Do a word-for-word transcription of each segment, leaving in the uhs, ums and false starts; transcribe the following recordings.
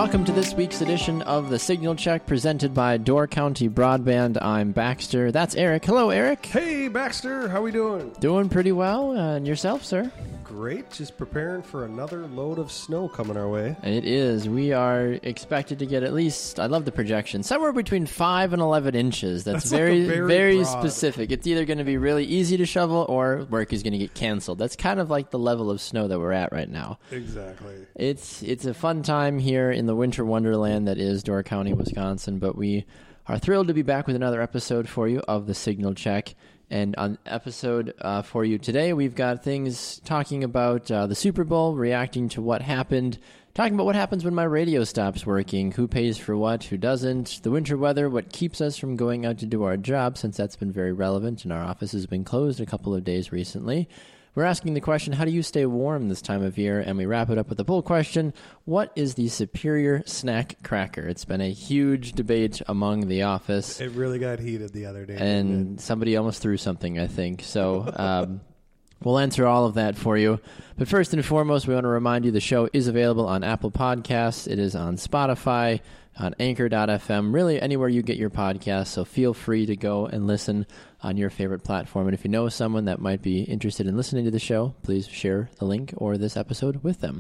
Welcome to this week's edition of the Signal Check presented by Door County Broadband. I'm Baxter. That's Eric. Hello, Eric. Hey, Baxter. How we doing? Doing pretty well. Uh, and yourself, sir? Great. Just preparing for another load of snow coming our way. It is. We are expected to get at least, I love the projection, somewhere between five and eleven inches. That's, That's very, like very, very broad. specific. It's either going to be really easy to shovel or work is going to get canceled. That's kind of like the level of snow that we're at right now. Exactly. It's it's a fun time here in the winter wonderland that is Door County, Wisconsin, but we are thrilled to be back with another episode for you of the Signal Check. And on episode uh, for you today, we've got things talking about uh, the Super Bowl, reacting to what happened, talking about what happens when my radio stops working, who pays for what, who doesn't, the winter weather, what keeps us from going out to do our job, since that's been very relevant, and our office has been closed a couple of days recently. We're asking the question, how do you stay warm this time of year? And we wrap it up with the poll question, what is the superior snack cracker? It's been a huge debate among the office. It really got heated the other day. And somebody almost threw something, I think. So um, we'll answer all of that for you. But first and foremost, we want to remind you the show is available on Apple Podcasts. It is on Spotify, on Anchor dot f m, really anywhere you get your podcasts. So feel free to go and listen on your favorite platform. And if you know someone that might be interested in listening to the show, please share the link or this episode with them.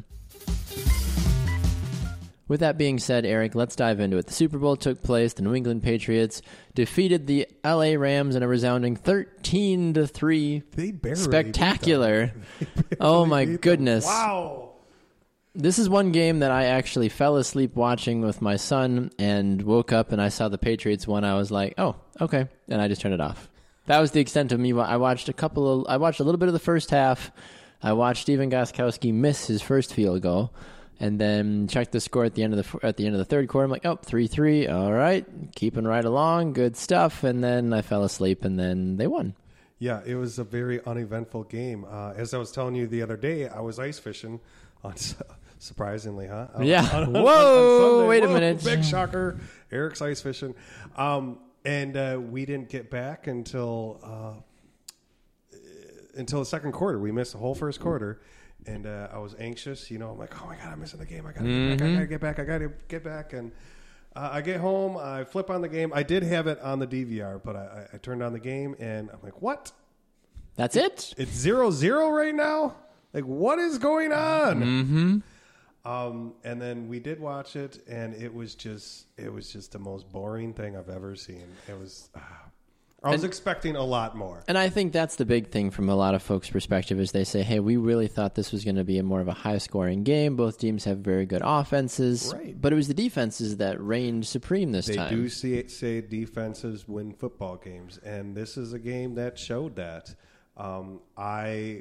With that being said, Eric, let's dive into it. The Super Bowl took place. The New England Patriots defeated the L A Rams in a resounding thirteen to three. They barely Spectacular. beat them. They Oh barely my beat goodness. them. Wow. This is one game that I actually fell asleep watching with my son and woke up and I saw the Patriots won. I was like, oh, okay. And I just turned it off. That was the extent of me. I watched a couple of, I watched a little bit of the first half. I watched Steven Gostkowski miss his first field goal and then checked the score at the end of the, at the end of the third quarter. I'm like, oh, three three. All right. Keeping right along. Good stuff. And then I fell asleep and then they won. Yeah, it was a very uneventful game. Uh, as I was telling you the other day, I was ice fishing on surprisingly, huh? Yeah. On, Whoa, on, on Sunday. wait a Whoa, minute. Big shocker. Eric's ice fishing. Um, and uh, we didn't get back until uh, until the second quarter. We missed the whole first quarter. And uh, I was anxious. You know, I'm like, oh, my God, I'm missing the game. I got to mm-hmm. get back. I got to get back. And uh, I get home. I flip on the game. I did have it on the D V R, but I, I turned on the game. And I'm like, what? That's it? It's zero zero right now? Like, what is going on? Mm-hmm. Um, and then we did watch it, and it was just it was just the most boring thing I've ever seen. It was uh, I was and, expecting a lot more. And I think that's the big thing from a lot of folks' perspective is they say, hey, we really thought this was going to be a more of a high-scoring game. Both teams have very good offenses. Right. But it was the defenses that reigned supreme this they time. They do see, say defenses win football games, and this is a game that showed that. Um, I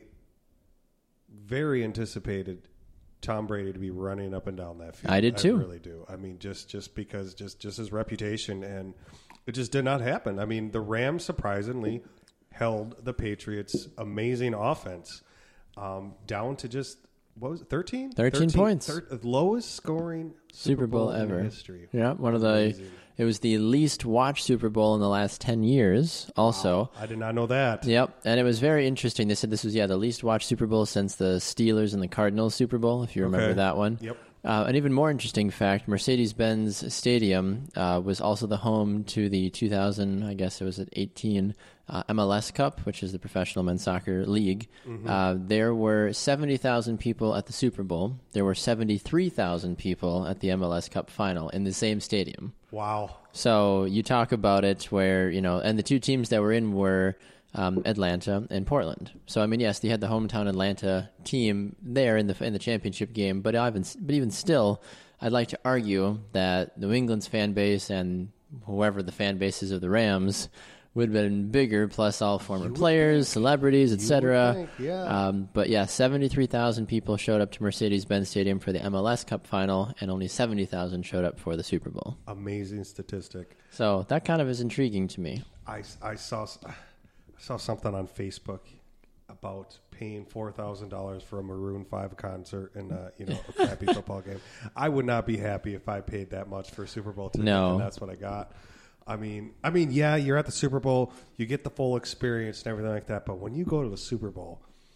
very anticipated Tom Brady to be running up and down that field. I did too. I really do. I mean, just just because just just his reputation, and it just did not happen. I mean, the Rams surprisingly held the Patriots' amazing offense um, down to just what was it, thirteen? thirteen points. Thir- lowest scoring Super, Super Bowl, Bowl ever. in history. Yeah, one of the. Amazing. It was the least watched Super Bowl in the last ten years. Also, wow, I did not know that. Yep, and it was very interesting. They said this was yeah the least watched Super Bowl since the Steelers and the Cardinals Super Bowl, if you remember okay. that one. Yep. Uh, an even more interesting fact: Mercedes-Benz Stadium uh, was also the home to the two thousand, I guess it was at eighteen uh, M L S Cup, which is the Professional Men's Soccer League. Mm-hmm. Uh, there were seventy thousand people at the Super Bowl. There were seventy-three thousand people at the M L S Cup final in the same stadium. Wow. So you talk about it where, you know, and the two teams that were in were um, Atlanta and Portland. So, I mean, yes, they had the hometown Atlanta team there in the in the championship game, but even, but even still, I'd like to argue that New England's fan base and whoever the fan base is of the Rams would have been bigger, plus all former players, think. celebrities, et cetera. Yeah. Um, but yeah, seventy-three thousand people showed up to Mercedes-Benz Stadium for the M L S Cup final, and only seventy thousand showed up for the Super Bowl. Amazing statistic. So that kind of is intriguing to me. I, I saw I saw something on Facebook about paying four thousand dollars for a Maroon five concert and uh, you know a crappy football game. I would not be happy if I paid that much for a Super Bowl ticket, no. and that's what I got. I mean, I mean, yeah, you're at the Super Bowl, you get the full experience and everything like that. But when you go to the Super Bowl,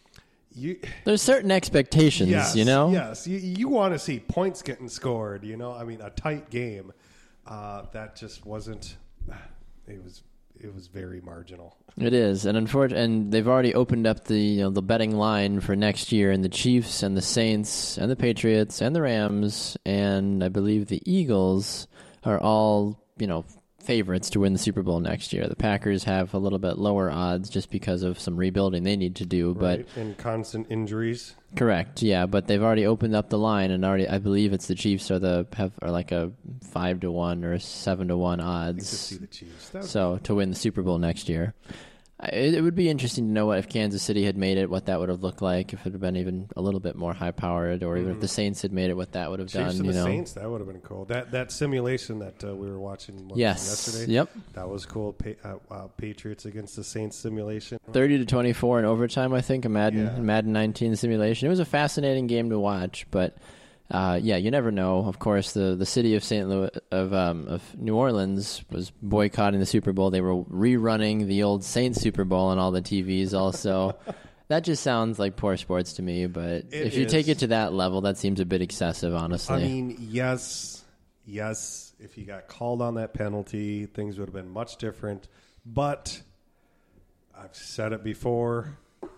you There's certain expectations, yes, you know? Yes, you, you want to see points getting scored, you know? I mean, a tight game. Uh, that just wasn't it was it was very marginal. It is, and unfortunately, and they've already opened up the you know, the betting line for next year, and the Chiefs and the Saints and the Patriots and the Rams and I believe the Eagles are all, you know, favorites to win the Super Bowl next year. The Packers have a little bit lower odds just because of some rebuilding they need to do, but right. And constant injuries. Correct, yeah, but they've already opened up the line, and already I believe it's the Chiefs are the have are like a five to one or seven to one odds. See the Chiefs. That So to win the Super Bowl next year. It, it would be interesting to know what if Kansas City had made it, what that would have looked like, if it had been even a little bit more high powered, or even mm-hmm. if the Saints had made it, what that would have Chiefs done. And you the know, Saints, that would have been cool. That that simulation that uh, we were watching what, yes, yesterday, yep, that was cool. Pa- uh, uh, Patriots against the Saints simulation, thirty to twenty four in overtime. I think a Madden yeah. Madden nineteen simulation. It was a fascinating game to watch, but. Uh, yeah, you never know. Of course, the, the city of Saint Louis of um, of New Orleans was boycotting the Super Bowl. They were rerunning the old Saints Super Bowl on all the T Vs. Also, that just sounds like poor sports to me. But it if you is. take it to that level, that seems a bit excessive, honestly. I mean, yes, yes. If you got called on that penalty, things would have been much different. But I've said it before.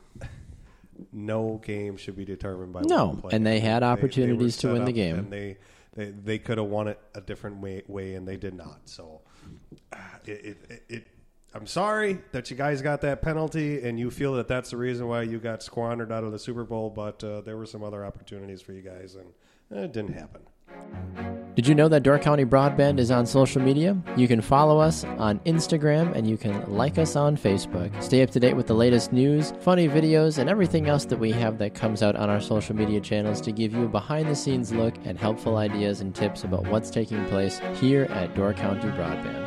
No game should be determined by no, one play. And they had opportunities they, they to win the game. And they, they, they could have won it a different way, way, and they did not. So, uh, it, it, it, I'm sorry that you guys got that penalty, and you feel that that's the reason why you got squandered out of the Super Bowl. But uh, there were some other opportunities for you guys, and uh, it didn't happen. Did you know that Door County Broadband is on social media? You can follow us on Instagram and you can like us on Facebook. Stay up to date with the latest news, funny videos, and everything else that we have that comes out on our social media channels to give you a behind-the-scenes look and helpful ideas and tips about what's taking place here at Door County Broadband.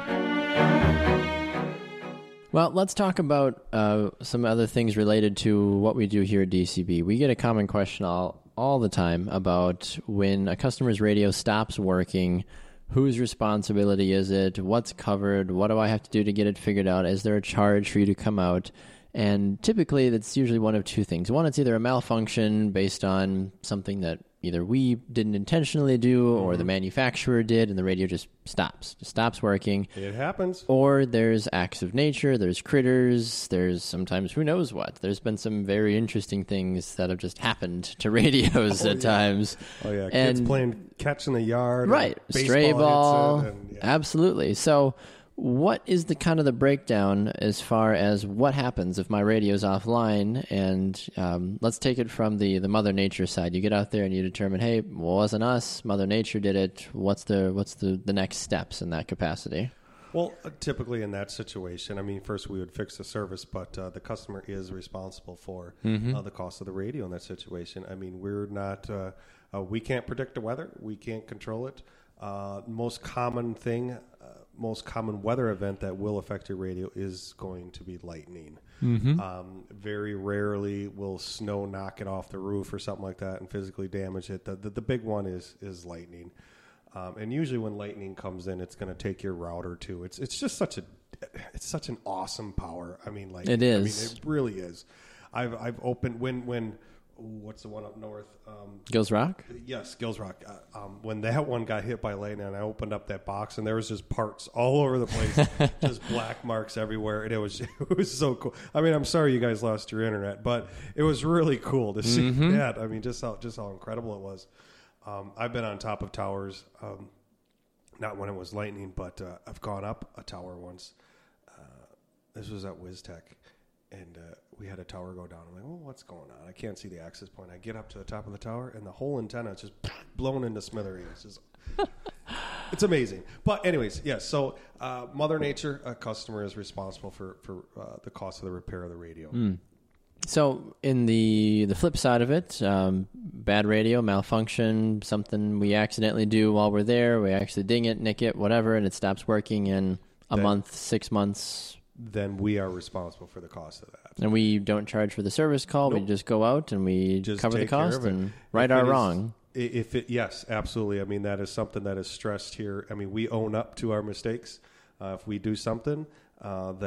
Well, let's talk about uh, some other things related to what we do here at D C B. We get a common question all all the time about when a customer's radio stops working, whose responsibility is it, what's covered, what do I have to do to get it figured out, is there a charge for you to come out? And typically that's usually one of two things. One, it's either a malfunction based on something that either we didn't intentionally do or the manufacturer did and the radio just stops, just stops working. It happens. Or there's acts of nature, there's critters, there's sometimes who knows what. There's been some very interesting things that have just happened to radios oh, at yeah. times. Oh, yeah. And, kids playing catch in the yard. Right. Stray ball. And, yeah. Absolutely. So what is the kind of the breakdown as far as what happens if my radio's offline? And um, let's take it from the, the Mother Nature side. You get out there and you determine, hey, well, it wasn't us. Mother Nature did it. What's the what's the, the next steps in that capacity? Well, uh, typically in that situation, I mean, first we would fix the service, but uh, the customer is responsible for mm-hmm. uh, the cost of the radio in that situation. I mean, we're not, uh, uh, we can't predict the weather. We can't control it. Uh, most common thing, uh, most common weather event that will affect your radio is going to be lightning. Mm-hmm. Um, very rarely will snow knock it off the roof or something like that and physically damage it. The, the, the big one is is lightning. Um, and usually when lightning comes in, it's going to take your router too. It's it's just such a it's such an awesome power. I mean, like it is. I mean, it really is. I've I've opened when when what's the one up north? Um, Gills Rock. Yes, Gills Rock. Uh, um, when that one got hit by lightning, I opened up that box and there was just parts all over the place, just black marks everywhere, and it was it was so cool. I mean, I'm sorry you guys lost your internet, but it was really cool to see mm-hmm. that. I mean, just how just how incredible it was. Um, I've been on top of towers, um, not when it was lightning, but uh, I've gone up a tower once. Uh, this was at WizTech, and uh, we had a tower go down. I'm like, well, what's going on? I can't see the access point. I get up to the top of the tower, and the whole antenna is just blown into smithereens. It's, just, it's amazing. But anyways, yes, so uh, Mother Nature, a customer, is responsible for, for uh, the cost of the repair of the radio. Mm. So in the the flip side of it, um, bad radio, malfunction, something we accidentally do while we're there, we actually ding it, nick it, whatever, and it stops working in a then, month, six months. Then we are responsible for the cost of that. And we don't charge for the service call. Nope. We just go out and we just cover the cost and right our or wrong. If it, yes, absolutely. I mean, that is something that is stressed here. I mean, we own up to our mistakes. Uh, if we do something uh, that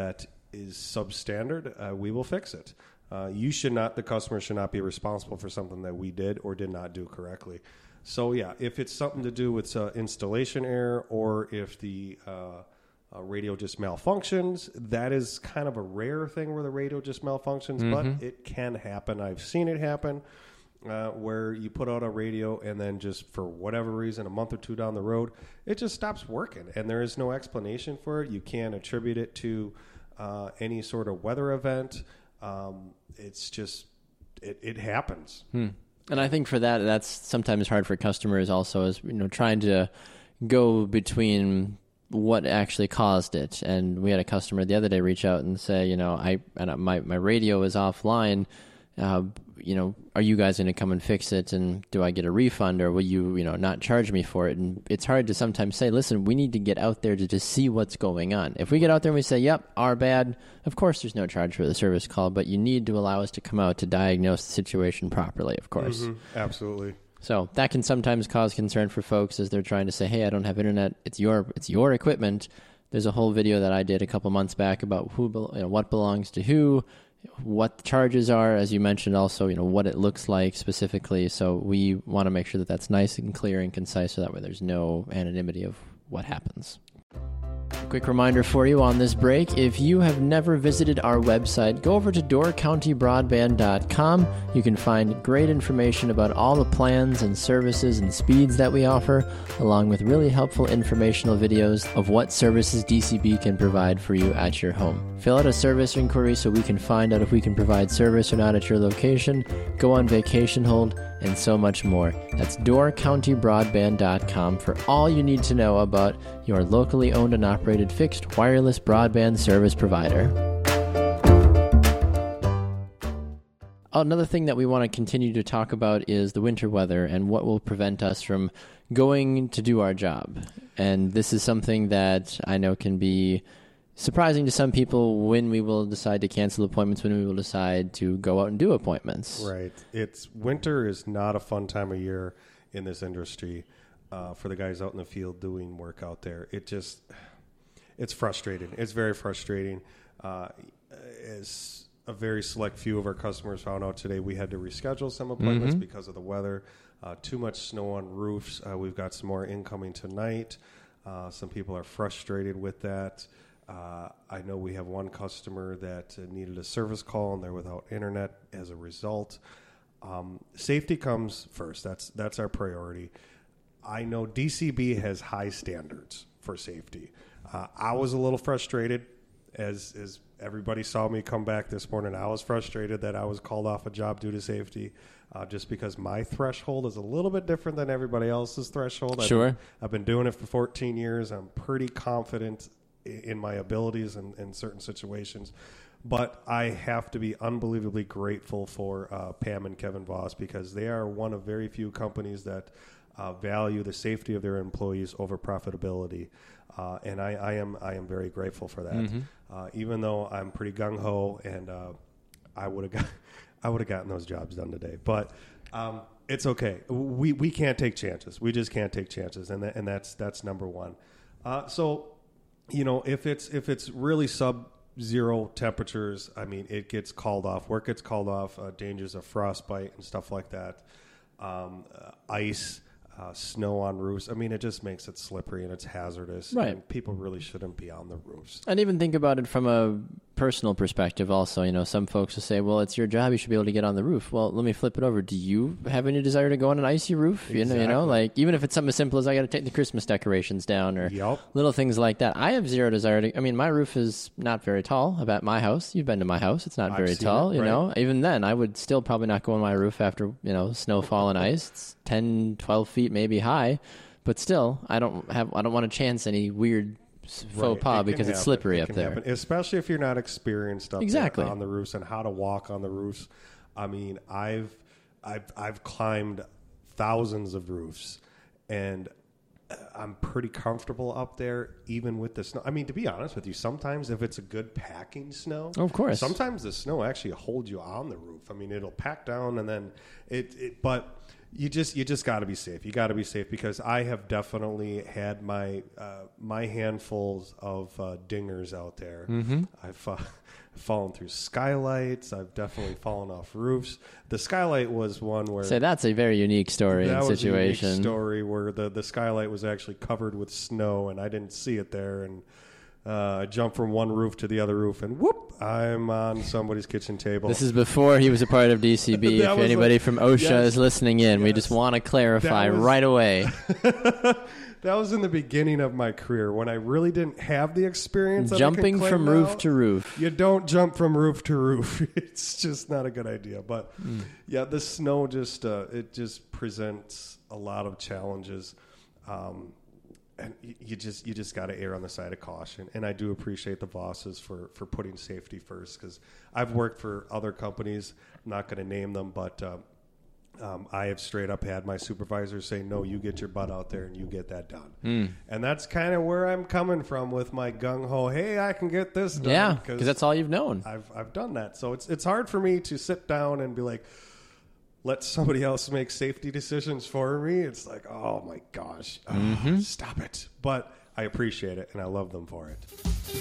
is substandard, uh, we will fix it. Uh, you should not, the customer should not be responsible for something that we did or did not do correctly. So yeah, if it's something to do with uh, installation error, or if the uh, uh, radio just malfunctions, that is kind of a rare thing where the radio just malfunctions, mm-hmm. but it can happen. I've seen it happen. Uh, where you put out a radio and then just for whatever reason, a month or two down the road, it just stops working and there is no explanation for it. You can't attribute it to uh, any sort of weather event. Um, it's just, it, it happens. Hmm. And I think for that, that's sometimes hard for customers also, is, you know, trying to go between what actually caused it. And we had a customer the other day reach out and say, you know, I, and my, my radio is offline. Uh, you know, are you guys going to come and fix it? And do I get a refund, or will you, you know, not charge me for it? And it's hard to sometimes say, listen, we need to get out there to just see what's going on. If we get out there and we say, yep, our bad, of course there's no charge for the service call, but you need to allow us to come out to diagnose the situation properly, of course. Mm-hmm. Absolutely. So that can sometimes cause concern for folks as they're trying to say, hey, I don't have internet. It's your, it's your equipment. There's a whole video that I did a couple months back about who, you know, what belongs to who, what the charges are, as you mentioned, also, you know, what it looks like specifically. So we want to make sure that that's nice and clear and concise, so that way there's no anonymity of what happens. Quick reminder for you on this break, if you have never visited our website, go over to door county broadband dot com. You can find great information about all the plans and services and speeds that we offer, along with really helpful informational videos of what services D C B can provide for you at your home. Fill out a service inquiry so we can find out if we can provide service or not at your location, go on vacation hold, and so much more. That's door county broadband dot com for all you need to know about your locally owned and operated fixed wireless broadband service provider. Another thing that we want to continue to talk about is the winter weather and what will prevent us from going to do our job. And this is something that I know can be surprising to some people, when we will decide to cancel appointments, when we will decide to go out and do appointments. Right. It's winter is not a fun time of year in this industry uh, for the guys out in the field doing work out there. It just, it's frustrating. It's very frustrating. Uh, as a very select few of our customers found out today, we had to reschedule some appointments mm-hmm. because of the weather. Uh, too much snow on roofs. Uh, we've got some more incoming tonight. Uh, some people are frustrated with that. Uh, I know we have one customer that uh, needed a service call and they're without internet as a result. Um, safety comes first. That's that's our priority. I know D C B has high standards for safety. Uh, I was a little frustrated as as everybody saw me come back this morning. I was frustrated that I was called off a job due to safety, uh, just because my threshold is a little bit different than everybody else's threshold. Sure. I've, I've been doing it for fourteen years. I'm pretty confident in my abilities in, in certain situations, but I have to be unbelievably grateful for uh, Pam and Kevin Voss, because they are one of very few companies that uh, value the safety of their employees over profitability, uh, and I, I am I am very grateful for that. Mm-hmm. Uh, even though I'm pretty gung ho, and uh, I would have got I would have gotten those jobs done today, but um, it's okay. We we can't take chances. We just can't take chances, and that, and that's that's number one. Uh, so. You know, if it's if it's really sub-zero temperatures, I mean, it gets called off. Work gets called off. Uh, dangers of frostbite and stuff like that. Um, uh, ice, uh, snow on roofs. I mean, it just makes it slippery and it's hazardous. Right. And people really shouldn't be on the roofs. And even think about it from a personal perspective also. You know, some folks will say, well, it's your job, you should be able to get on the roof. Well, let me flip it over. Do you have any desire to go on an icy roof? Exactly. You know, you know, like even if it's something as simple as I got to take the Christmas decorations down, or yep. little things like that. I have zero desire to, I mean, my roof is not very tall. About my house, you've been to my house. It's not I've very tall, it, you right. know. Even then, I would still probably not go on my roof after, you know, snowfall and ice. It's ten, twelve feet maybe high, but still, I don't have, I don't want to chance any weird faux right. pas it because it's happen. slippery it up there. Happen. Especially if you're not experienced up exactly. there on the roofs and how to walk on the roofs. I mean, I've I've I've climbed thousands of roofs, and I'm pretty comfortable up there, even with the snow. I mean, to be honest with you, sometimes if it's a good packing snow, of course, sometimes the snow actually holds you on the roof. I mean, it'll pack down and then it, it but you just you just got to be safe. You got to be safe because I have definitely had my uh, my handfuls of uh, dingers out there. Mm-hmm. I've uh, fallen through skylights. I've definitely fallen off roofs. The skylight was one where so that's a very unique story that and situation. Was a unique story where the the skylight was actually covered with snow and I didn't see it there and. Uh, I jumped from one roof to the other roof, and whoop, I'm on somebody's kitchen table. This is before he was a part of D C B. If anybody like, from OSHA yes, is listening in, yes, we just want to clarify was, right away. That was in the beginning of my career when I really didn't have the experience. Jumping from now. roof to roof. You don't jump from roof to roof. It's just not a good idea. But mm. yeah, the snow just uh, it just presents a lot of challenges. Um, And you just you just got to err on the side of caution. And I do appreciate the bosses for, for putting safety first because I've worked for other companies. I'm not going to name them, but uh, um, I have straight up had my supervisors say, no, you get your butt out there and you get that done. Mm. And that's kind of where I'm coming from with my gung-ho, hey, I can get this done. Yeah, because that's all you've known. I've I've done that. So it's it's hard for me to sit down and be like, let somebody else make safety decisions for me. It's like, oh my gosh, oh, mm-hmm. stop it. But I appreciate it and I love them for it.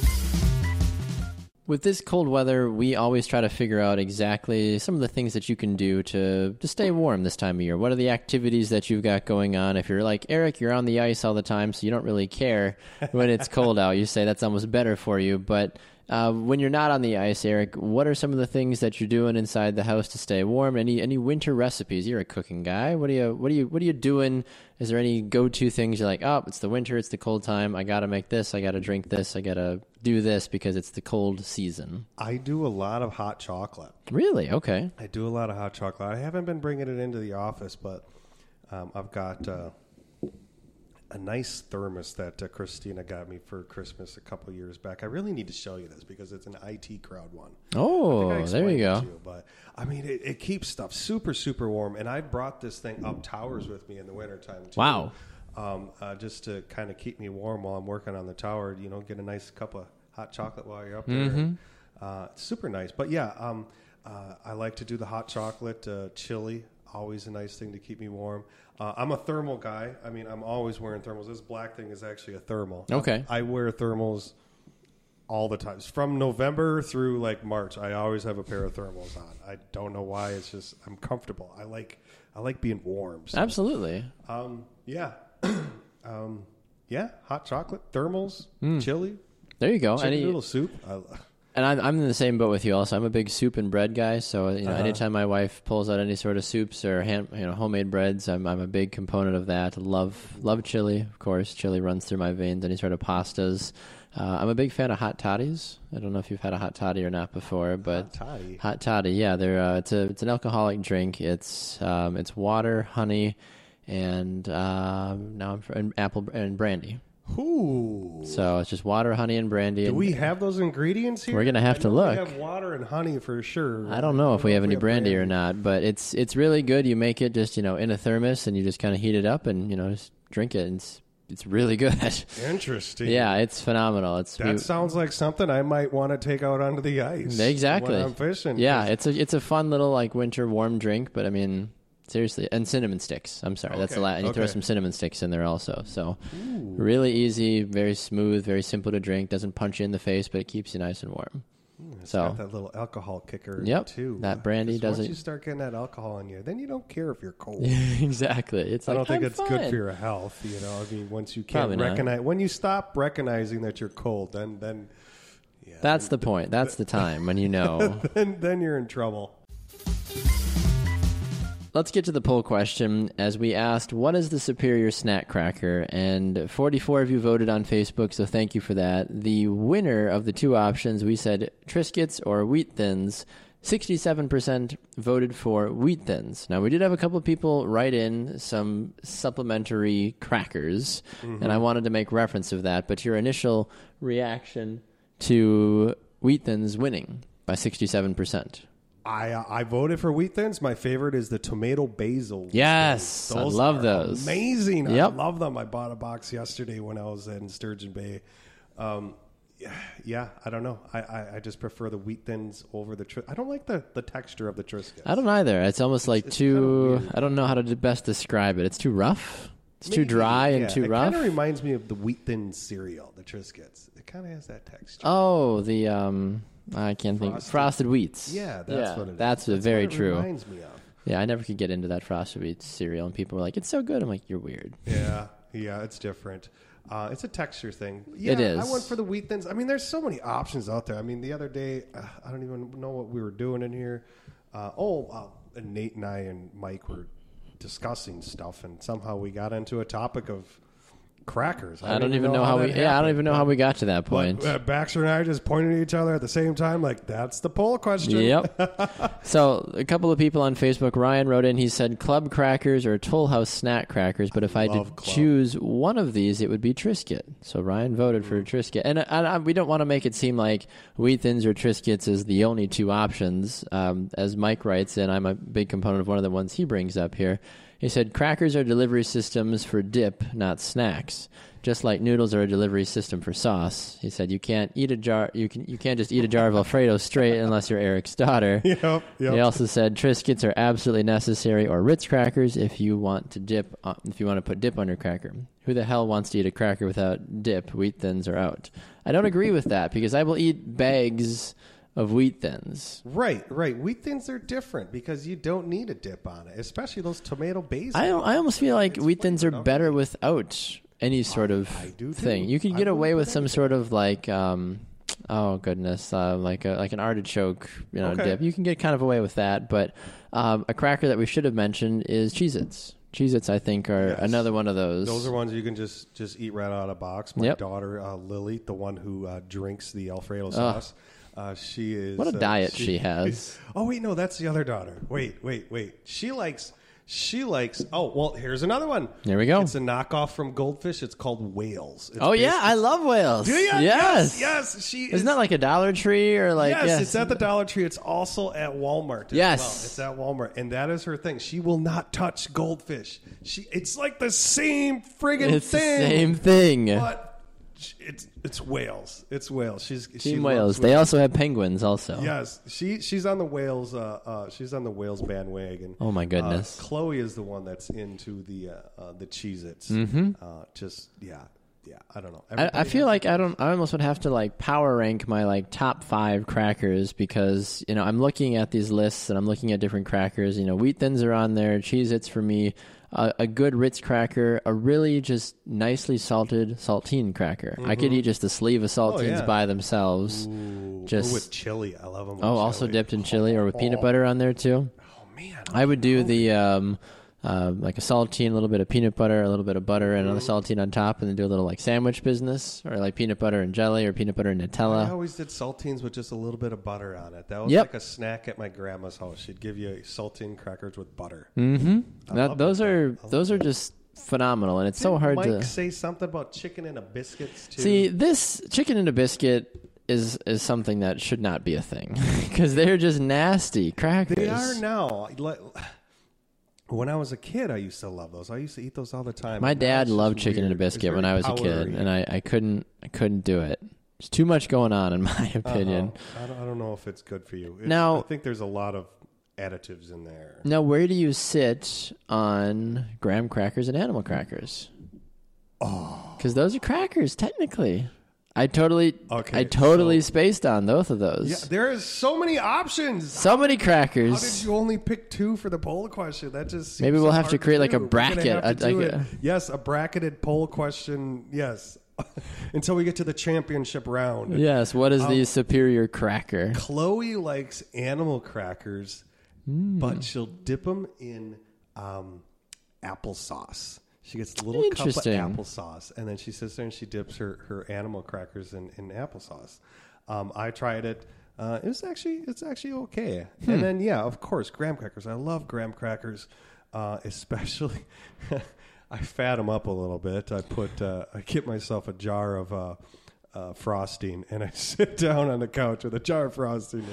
With this cold weather, we always try to figure out exactly some of the things that you can do to, to stay warm this time of year. What are the activities that you've got going on? If you're like Eric, you're on the ice all the time, so you don't really care when it's cold out. You say that's almost better for you. But uh, when you're not on the ice, Eric, what are some of the things that you're doing inside the house to stay warm? Any any winter recipes? You're a cooking guy. What are you what are you what are you doing? Is there any go-to things you're like, oh, it's the winter, it's the cold time. I got to make this. I got to drink this. I got to do this because it's the cold season. I do a lot of hot chocolate. Really? Okay. I do a lot of hot chocolate. I haven't been bringing it into the office, but um, I've got uh, a nice thermos that uh, Christina got me for Christmas a couple years back. I really need to show you this because it's an I T crowd one. Oh, there you go. You, but I mean, it, it keeps stuff super, super warm. And I brought this thing up towers with me in the wintertime, too. Wow. Um, uh, just to kind of keep me warm while I'm working on the tower, you know, get a nice cup of hot chocolate while you're up there. Mm-hmm. Uh, super nice. But yeah, um, uh, I like to do the hot chocolate, uh, chili, always a nice thing to keep me warm. Uh, I'm a thermal guy. I mean, I'm always wearing thermals. This black thing is actually a thermal. Okay. I, I wear thermals all the time. From November through like March, I always have a pair of thermals on. I don't know why. It's just, I'm comfortable. I like, I like being warm. So. Absolutely. Um, yeah. um, yeah, hot chocolate, thermals, mm. chili. There you go. Chicken Any, noodle soup. I, and I'm, I'm in the same boat with you. Also, I'm a big soup and bread guy. So you know, uh-huh. anytime my wife pulls out any sort of soups or hand, you know, homemade breads, I'm I'm a big component of that. Love love chili, of course. Chili runs through my veins. Any sort of pastas. Uh, I'm a big fan of hot toddies. I don't know if you've had a hot toddy or not before, but hot toddy. Hot toddy, yeah. They're uh, it's a it's an alcoholic drink. It's um, it's water, honey, and uh, now I'm and apple and brandy. Ooh. So it's just water, honey, and brandy. Do and we have those ingredients here? We're gonna have I to know look. We have water and honey for sure. I don't know I if don't we know have if any we have brandy, brandy or not, but it's it's really good. You make it just you know in a thermos, and you just kind of heat it up, and you know just drink it. And it's it's really good. Interesting. Yeah, it's phenomenal. It's that we, sounds like something I might want to take out onto the ice. Exactly. When I'm fishing. Yeah, it's a it's a fun little like winter warm drink, but I mean. Seriously, and cinnamon sticks. I'm sorry, okay. that's the last. And you okay. throw some cinnamon sticks in there also. So, Ooh. Really easy, very smooth, very simple to drink. Doesn't punch you in the face, but it keeps you nice and warm. Mm, it's so got that little alcohol kicker. Yep, too. that brandy doesn't. Once you start getting that alcohol in you, then you don't care if you're cold. Exactly. It's. I like, don't think I'm it's fine. good for your health. You know, I mean, once you can't Probably recognize, not. when you stop recognizing that you're cold, then then. Yeah, That's then, the point. That's the time when you know. then then you're in trouble. Let's get to the poll question. As we asked, what is the superior snack cracker? And forty-four of you voted on Facebook, so thank you for that. The winner of the two options, we said Triscuits or Wheat Thins. sixty-seven percent voted for Wheat Thins. Now, we did have a couple of people write in some supplementary crackers, mm-hmm. and I wanted to make reference of that. But your initial reaction to Wheat Thins winning by sixty-seven percent? I uh, I voted for Wheat Thins. My favorite is the tomato basil. Yes, I love those. Amazing. Yep. I love them. I bought a box yesterday when I was in Sturgeon Bay. Um, yeah, yeah, I don't know. I, I, I just prefer the Wheat Thins over the. Tris- I don't like the, the texture of the Triscuits. I don't either. It's almost It's- like it's too. kinda weird. I don't know how to best describe it. It's too rough. It's too Maybe, dry and yeah. too it rough. It kind of reminds me of the Wheat Thin cereal, the Triscuits. It kind of has that texture. Oh, the um, I can't think. Frosted- Frosted wheats. Yeah, that's yeah, what it is. That's, That's very what it true. reminds me of. Yeah, I never could get into that frosted wheat cereal, and people were like, "It's so good." I'm like, "You're weird." Yeah, yeah, it's different. Uh, it's a texture thing. Yeah, It is. I went for the Wheat Thins. I mean, there's so many options out there. I mean, the other day, uh, I don't even know what we were doing in here. Uh, oh, uh, and Nate and I and Mike were discussing stuff, and somehow we got into a topic of crackers. I don't even know how we. that Yeah, I don't happened, even know but- how we got to that point. But, uh, Baxter and I just pointed at each other at the same time, like, that's the poll question. Yep. So a couple of people on Facebook, Ryan wrote in, he said Club crackers or Toll House snack crackers, but if I, love did Club. choose one of these, it would be Triscuit. So Ryan voted for Triscuit. And, and, and we don't want to make it seem like Wheat Thins or Triscuits is the only two options. Um, as Mike writes, and I'm a big component of one of the ones he brings up here, he said crackers are delivery systems for dip, not snacks. Just like noodles are a delivery system for sauce. He said you can't eat a jar. You can you can't just eat a jar of Alfredo straight unless you're Eric's daughter. Yep, yep. He also said Triscuits are absolutely necessary, or Ritz crackers if you want to dip. On, if you want to put dip on your cracker. Who the hell wants to eat a cracker without dip? Wheat Thins are out. I don't agree with that because I will eat bags of Wheat Thins. Right, right. Wheat Thins are different because you don't need a dip on it, especially those tomato basil. I I almost feel like It's Wheat Thins are flavored better already. without any sort of I do too. thing. You can I get would away put with some anything. sort of like, um, oh goodness, uh, like a, like an artichoke, you know, Okay. dip. You can get kind of away with that. But um, a cracker that we should have mentioned is Cheez-Its. Cheez-Its, I think, are Yes. another one of those. Those are ones you can just just eat right out of a box. My Yep. daughter uh, Lily, the one who uh, drinks the Alfredo sauce, uh, she is What a uh, diet she has. Oh wait, no, that's the other daughter. Wait, wait, wait. She likes. She likes. Oh well, here's another one. There we go. It's a knockoff from Goldfish. It's called Whales. It's Oh yeah, based- I love whales. Do you? Yes, yes. yes, She is. Isn't that like a Dollar Tree or like? yes, yes, it's at the Dollar Tree. It's also at Walmart. As Yes. well. It's at Walmart, and that is her thing. She will not touch Goldfish. She. It's like the same friggin' It's the thing. same thing. But it's it's whales. It's whales. She's she Team loves whales. They also have penguins. Also. Yes, she she's on the whales. Uh, uh, she's on the whales bandwagon. Oh my goodness. Uh, Chloe is the one that's into the uh, uh, the Cheez-Its. Mm-hmm. Uh, just yeah, yeah. I don't know. I, I Everybody feel has- like I don't. I almost would have to like power rank my like top five crackers because you know I'm looking at these lists and I'm looking at different crackers. You know, Wheat Thins are on there. Cheez-Its for me. Uh, a good Ritz cracker, a really just nicely salted saltine cracker. I could eat just a sleeve of saltines Mm-hmm. Oh, yeah. by themselves. Ooh, just- ooh, with chili. I love them. With Oh, also chili. dipped in chili or with peanut butter on there too. Oh man, I would do the um, uh, like a saltine, a little bit of peanut butter, a little bit of butter, and another saltine on top, and then do a little like sandwich business, or like peanut butter and jelly, or peanut butter and I Nutella. always did saltines with just a little bit of butter on it. That was Yep. like a snack at my grandma's house. She'd give you saltine crackers with butter. Mm-hmm. I That, love those that. are I love those are just phenomenal, and it's so Didn't hard Mike to say something about chicken and a biscuits too. see. This chicken and a biscuit is is something that should not be a thing because they're just nasty crackers. They are now. Like, when I was a kid, I used to love those. I used to eat those all the time. My Now dad it's just loved chicken and a weird. It's biscuit when very I was a kid, powdery. and I, I couldn't I couldn't do it. There's too much going on, in my opinion. Uh-oh. I don't, I don't know if it's good for you. It's, Now- I think there's a lot of additives in there. Now, where do you sit on graham crackers and animal crackers? Oh, because those are crackers technically. I totally, Okay, I totally so- spaced on both of those. Yeah, there is so many options. So many How crackers. did you only pick two for the poll question? That just seems Maybe so we'll have hard to create like a do. We're gonna bracket, have to a- do like it. a- Yes, a bracketed poll question. Yes, until we get to the championship round. Yes. What is Um, the superior cracker? Chloe likes animal crackers, Hmm. but she'll dip them in um, applesauce. She gets a little cup of Interesting. applesauce, and then she sits there and she dips her, her animal crackers in, in applesauce. Um, I tried it. Uh, it was actually it's actually okay. Hmm. And then yeah, of course, graham crackers. I love graham crackers, uh, especially. I fat them up a little bit. I put uh, I get myself a jar of uh, uh, frosting, and I sit down on the couch with a jar of frosting and,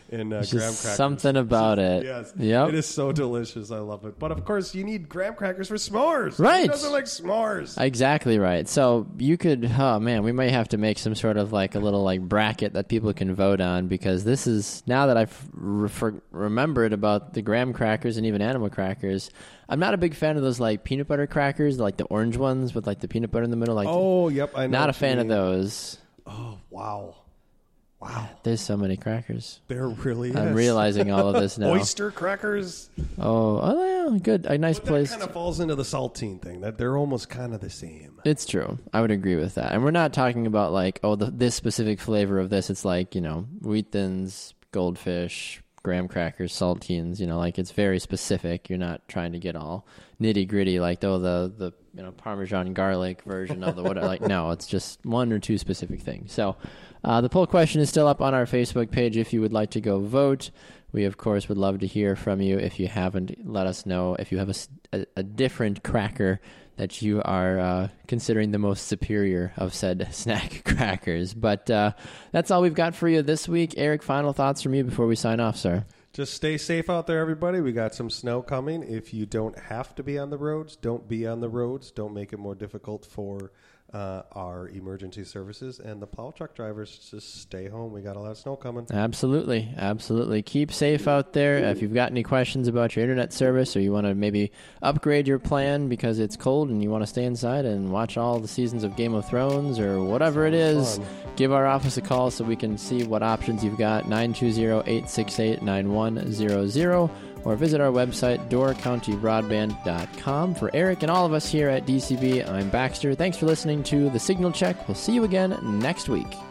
in uh, It's graham just crackers. something about it. Yes. Yep. It is so delicious. I love it. But of course, you need graham crackers for s'mores. Right. Who doesn't like s'mores? Exactly right. So you could, oh man, we might have to make some sort of like a little like bracket that people can vote on, because this is, now that I've re- remembered about the graham crackers and even animal crackers, I'm not a big fan of those like peanut butter crackers, like the orange ones with like the peanut butter in the middle. Like, oh, yep. I know. not a what you fan of mean. those. Oh, wow. Wow. There's so many crackers. There really is. I'm realizing all of this now. Oyster crackers. Oh, oh yeah, good. A nice But place. that kind of falls into the saltine thing. That they're almost kind of the same. It's true. I would agree with that. And we're not talking about like, oh, the, this specific flavor of this. It's like, you know, wheat thins, goldfish, graham crackers, saltines. You know, like it's very specific. You're not trying to get all nitty gritty, like oh, the the you know Parmesan garlic version of the what. Like no, it's just one or two specific things. So. Uh, the poll question is still up on our Facebook page if you would like to go vote. We, of course, would love to hear from you. If you haven't, let us know if you have a, a, a different cracker that you are uh, considering the most superior of said snack crackers. But uh, that's all we've got for you this week. Eric, final thoughts from you before we sign off, sir? Just stay safe out there, everybody. We got some snow coming. If you don't have to be on the roads, don't be on the roads. Don't make it more difficult for uh, our emergency services and the plow truck drivers. Just stay home. We got a lot of snow coming. Absolutely. Absolutely. Keep safe out there. If you've got any questions about your internet service, or you want to maybe upgrade your plan because it's cold and you want to stay inside and watch all the seasons of Game of Thrones or whatever it is, Fun. give our office a call so we can see what options you've got. nine two zero, eight six eight, nine one zero zero, or visit our website, door county broadband dot com. For Eric and all of us here at D C B, I'm Baxter. Thanks for listening to The Signal Check. We'll see you again next week.